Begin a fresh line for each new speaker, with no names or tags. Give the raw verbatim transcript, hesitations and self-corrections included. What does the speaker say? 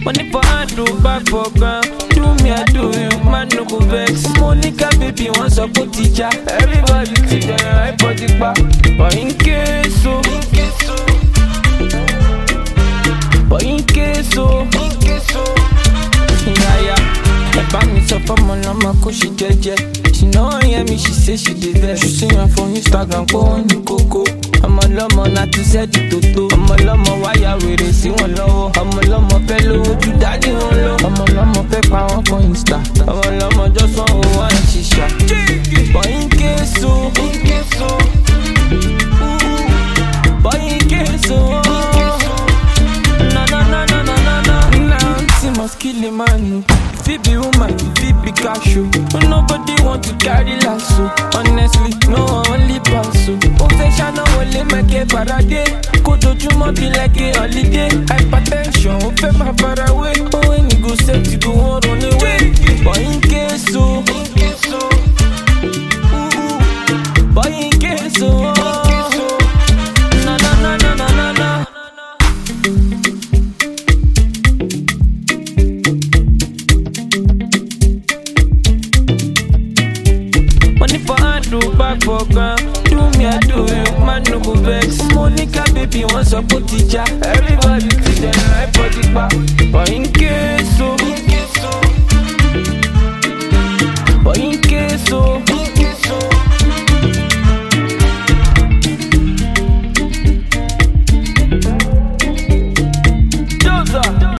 Money for hand, do back for ground. Do me, I do you, man, no go vex. Monica, baby, once a put teacher. Everybody see them, I put the back. But in case so, in case so, but in case so, in case so, yeah, yeah. Eba me suffer, my lama, cause she jeje. She know I hear me, she say she did that. She see her for Instagram, go on the coco. I'm a lama, not to say the toto. I'm a lama, why ya with it, see one low. I'm a lama, fellow, you daddy on low. I'm a lama, pepper on for Insta. I'm a lama, just one who want shisha. But in case so, in case so, but in case so, na na na na na na na. Now see my skilly man. Fit be woman, fit be cashew. Nobody want to carry lasso. Honestly, no one only pass. Professional only make a parade. Go to Juma be like a holiday. Hypertension, open my far away. Oh, when you go set, you go on the way. But in case so, in case so, ooh, but in case so, na na na na na na na. Money for hand, do back for ground. Do me, I do you, man, no go vex. Monica, baby, once a put teacher. Everybody see them, I put it back. But in case so.